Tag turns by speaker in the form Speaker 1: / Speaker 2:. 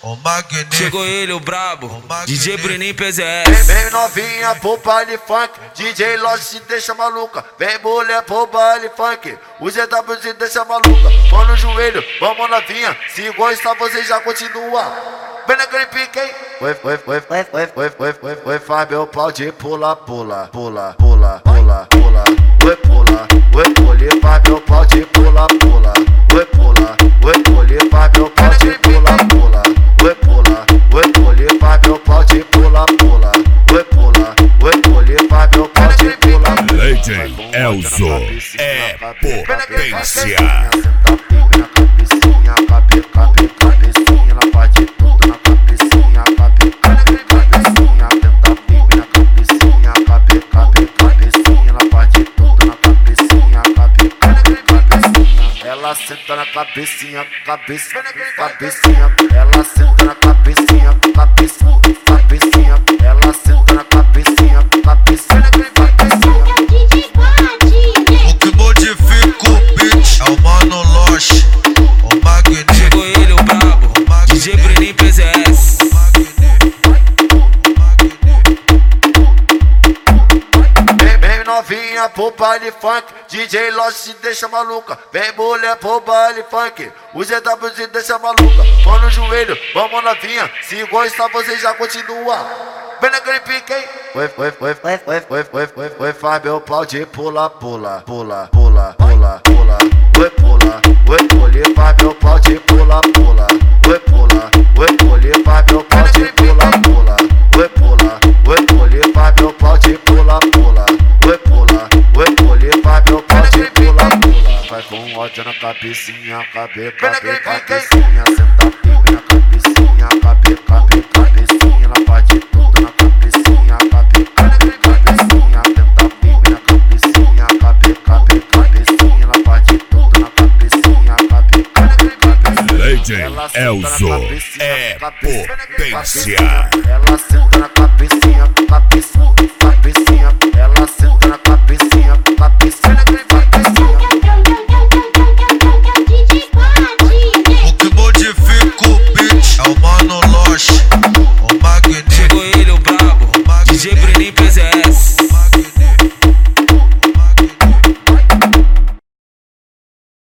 Speaker 1: o Magnífico.
Speaker 2: Chegou ele, o brabo, DJ Bruninho PZS.
Speaker 3: Vem novinha pro baile funk, DJ Lost se deixa maluca. Vem mulher pro baile funk, o ZW se deixa maluca. Mão no joelho, vamos novinha, se gostar você já continua. Vem naquele pique, hein? Oi, faz meu pau de pula, pula, pula, pula, pula, pula. Oi, pula, pule, faz meu pau de pula, pula. Oi, pula, pule, faz meu pau de pula, pula. Oi, pule, faz meu pau de pula, pula. Oi, pule, faz meu pau de pula, pula.
Speaker 4: Legend Elzo é potência.
Speaker 3: Ela senta na cabecinha, cabeça, cabecinha. Ela senta na cabecinha, cabeça, cabecinha. Ela senta na cabecinha, cabeça, cabecinha.
Speaker 1: O que modifica o beat é o Mano Lost, o Magnífico.
Speaker 2: Chegou ele, o brabo, DJ Bruninho PZS.
Speaker 3: Vem novinha pro baile funk, DJ Lost se deixa maluca. Vem mulher pro baile funk, o ZW se deixa maluca. Mão no joelho, vamos novinha, se gostar você já continua. Vem naquele pique, hein? Oi, faz meu pau de pula, pula, pula, pula, pula, pula. Oi, pule, faz meu pau de pula, pula. Oi, pule, faz meu pau de pula, pula. Oi, pule, faz meu pau de pula, pula. Oi, pule, faz meu pau de pula, pula. Vai com ódio na cabecinha, cabecinha. Senta firme na cabecinha, cabecinha. Ela faz de tudo na cabecinha, cabecinha. Senta firme na cabecinha, cabecinha. Ela faz de tudo na cabecinha, cabecinha.
Speaker 4: Legend Elzo é potência.
Speaker 3: Ela senta na cabecinha, cabecinha. Ela senta na cabecinha, cabecinha.
Speaker 1: O que modifica o beat é o Mano Lost.